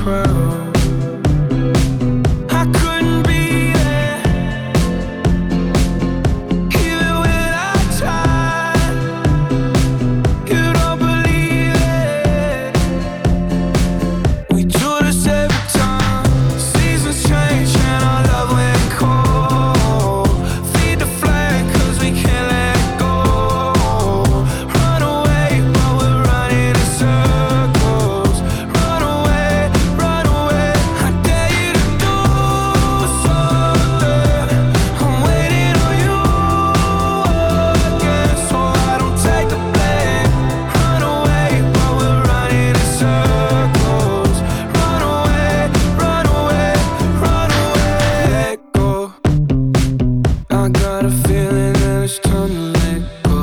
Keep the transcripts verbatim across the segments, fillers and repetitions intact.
proud. I couldn't be there, even when I tried. You don't believe it. We do this every time. Seasons change and our love went cold. Feed the flame 'cause we can't let go. Run away while we're running in circles. Run away, run away. I dare you to do something. I'm waiting on you again, so I don't take the blame. Run away while we're running in circles. Run away, run away, run away. Let go. I got a feeling that it's time to let go.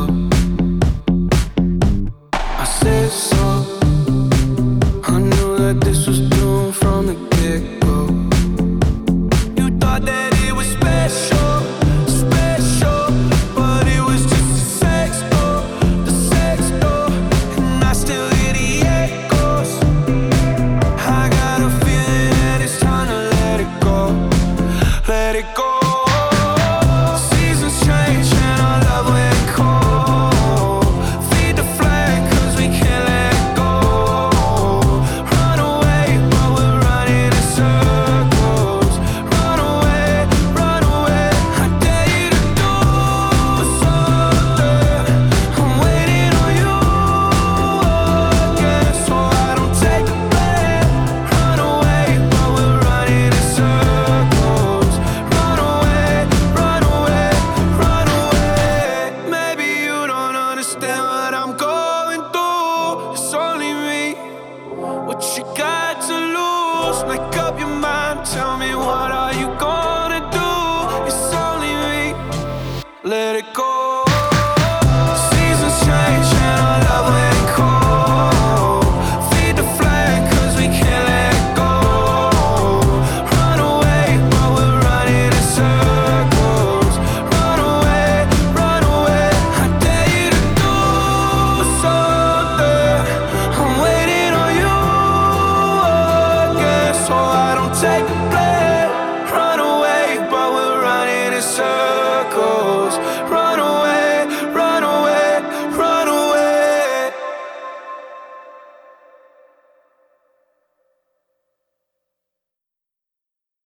I said so. I knew that this was doomed from the get-go. You thought that it was special, special, but it was just a sex door, the sex door, and I still hear the echoes. I got a feeling that it's time to let it go, let it go. Seasons change and our love went cold. Feed the flame 'cause we can't let go. Run away while we're running in circles. Run away, run away. I dare you to do something. I'm waiting on you again, so I don't take the blame. Run away while we're running in circles. Run away, run away, run away. Maybe you don't understand what I'm going through. It's only me. What you got to lose? Make up your mind. Tell me, what are you gonna do? It's only me. Let it go. Seasons change and our love went cold. Feed the flame 'cause we can't let go. Run away while we're running in circles. Run away, run away. I dare you to do something. I'm waiting on you again, so I don't take